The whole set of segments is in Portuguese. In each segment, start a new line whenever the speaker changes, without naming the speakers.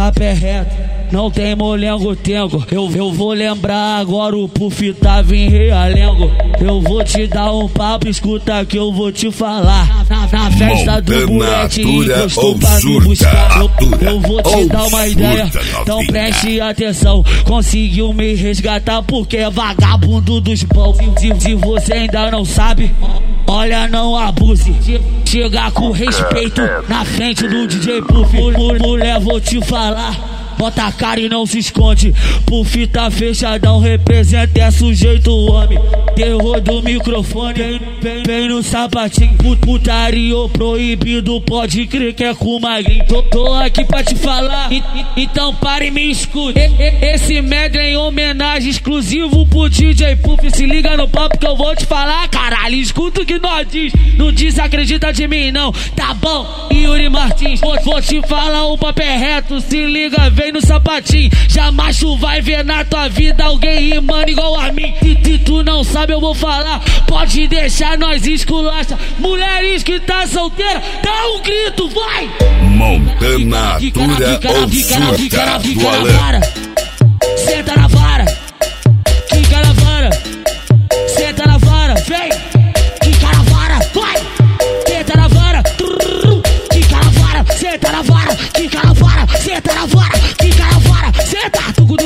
papo é reto, não tem molengo-tengo. Eu vou lembrar agora, o Puff tava em Realengo. Eu vou te dar um papo, escuta que eu vou te falar. Na festa do Bulete encostou pra me buscar. Eu vou te dar uma ideia, então preste atenção. Conseguiu me resgatar porque é vagabundo dos bons. Se você ainda não sabe, olha, não abuse. Chega com respeito na frente do DJ Puff. Mulher, vou te falar, bota a cara e não se esconde. Puff tá fechadão, representa, é sujeito homem. Terror do microfone, vem no sapatinho. Putaria proibido, pode crer que é com magrinho. Tô aqui pra te falar, então pare e me escute. Esse medley em homenagem exclusivo pro DJ Puff. Se liga no papo que eu vou te falar, caralho. Escuta o que nós diz, não desacredita de mim não, tá bom? Yuri Martins, vou te falar, o papo é reto. Se liga, vem no sapatinho. Jamais tu vai ver na tua vida alguém rimando igual a mim. Se tu não sabe, eu vou falar, pode deixar, nós esculacha. Mulheres que tá solteira, dá um grito, vai!
Montana Natura ou surta do Alan.
Senta na vara, quica na vara. Senta na vara, vem! Quica na vara, vai! Senta na vara, quica na vara. Senta na vara, quica na vara. Senta na vara, quica na vara. Senta!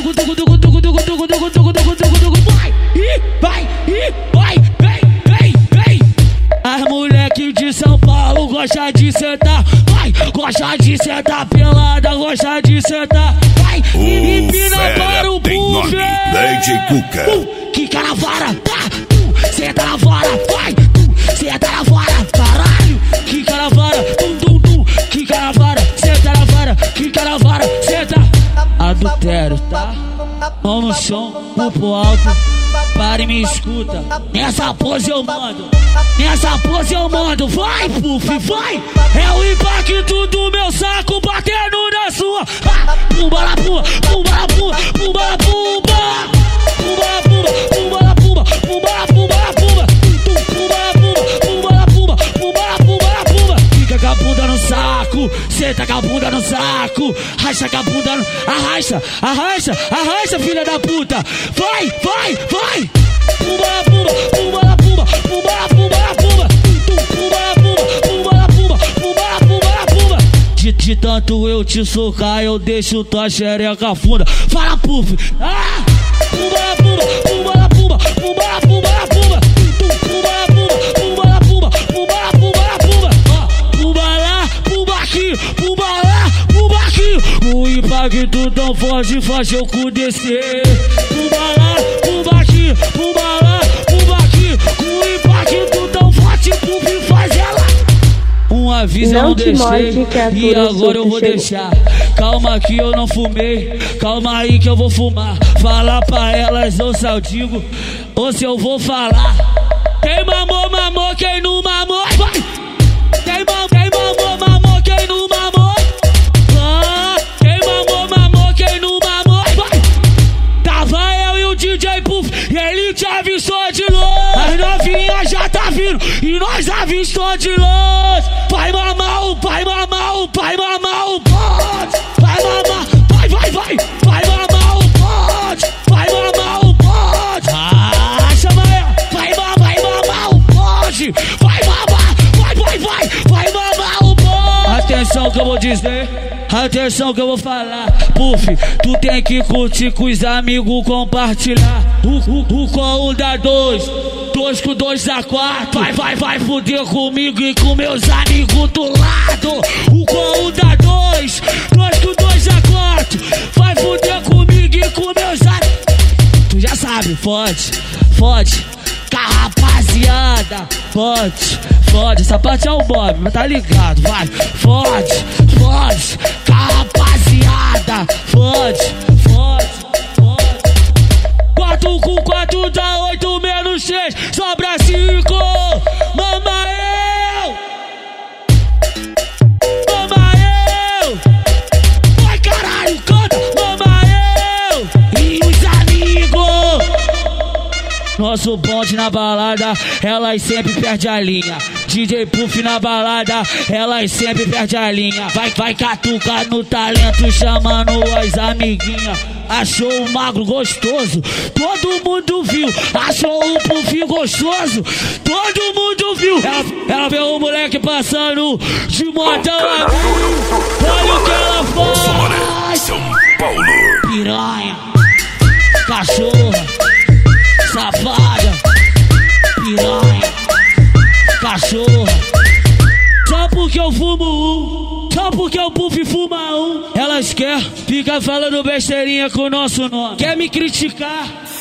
As moleque de São Paulo gosta de sentar, vai, gosta de sentar pelada, gosta de sentar, vai, empina para o Puff,
Lady Cuca,
quica na vara, tá, senta na vara, vai, senta na vara, caralho, quica na vara, quica na vara, senta na vara, quica na vara, senta. Adultério, tá? Mão no chão, pulpo alto, para e me escuta. Nessa pose eu mando, nessa pose eu mando. Vai, Puff, vai! É o impacto do meu saco batendo na sua. Pumba la pumba, pumba la pumba, pumba la pumba. Pumba la pumba, pumba la pumba, pumba la pumba la pumba. Pumba la pumba, pumba la pumba, pumba la pumba la pumba. Fica com a bunda no saco, senta com a bunda no saco. Racha com a bunda no... Arrasta, arrasta, arrasta, filha da puta. Vai, vai, vai! Pumba la pumba, pumba la pumba, pumba la pumba la pumba. Pumba la pumba, pumba la pumba, pumba la pumba la pumba. De tanto eu te socar, eu deixo tua xereca funda. Fala, Puff! Ah! Pumba la pumba, pumba la pumba, pumba la pumba la pumba. Pumba la pumba, pumba la pumba, pumba la pumba la pumba. Pumba lá, pumba aqui, pumba lá, pumba aqui. O impacto tão forte faz eu cu descer. Pumba lá, pumba aqui, pumba lá, pumba aqui. O impacto tão forte, Puff faz ela. Um aviso eu não deixei e agora eu vou deixar. Calma que eu não fumei, calma aí que eu vou fumar. Falar pra elas ou se eu digo, ou se eu vou falar. Quem mamou, mamou, quem não mamou, vai! Quem mamou, mamou, quem não mamou. Quem mamou, mamou, quem não mamou, vai! Tava eu e o DJ Puff, e ele te avistou de longe. As novinhas já tá vindo, e nós avistou de longe. Vai mamar o pai, mamar o pai, mamar o pote. Vai mamar, vai, vai, vai. Vai mamar o pote, vai mamar o pote. Chama ela, vai mamar o pote. Vai mamar, vai, vai, vai. Vai mamar o pote. Atenção que eu vou dizer, atenção que eu vou falar. Puff, tu tem que curtir com os amigos, compartilhar. O com um dá dois, dois com dois dá quatro. Vai fuder comigo e com meus amigos do lado. O com um dá dois, dois com dois dá quatro. Vai fuder comigo e com meus amigos. Tu já sabe, fode, fode. Com a rapaziada, fode, fode. Essa parte é o Bob, mas tá ligado, vai. Fode, fode. Com a rapaziada, fode, fode. 4 com 4 dá 8 menos 6, sobra 5. Mama eu, mama eu. Vai caralho, canta, mama eu. E os amigos. Nosso bonde na balada, elas sempre perdem a linha. DJ Puff na balada, elas sempre perdem a linha. Vai catucar no talento, chamando as amiguinhas. Achou o magro gostoso, todo mundo viu. Achou o Puff gostoso, todo mundo viu. Ela vê o moleque passando de modão a mil. Olha o que ela faz.
São Paulo.
Piranha, cachorra, safada. Piranha, cachorra. Só porque eu fumo só porque o Puff fuma Elas querem ficar falando besteirinha com o nosso nome. Quer me criticar?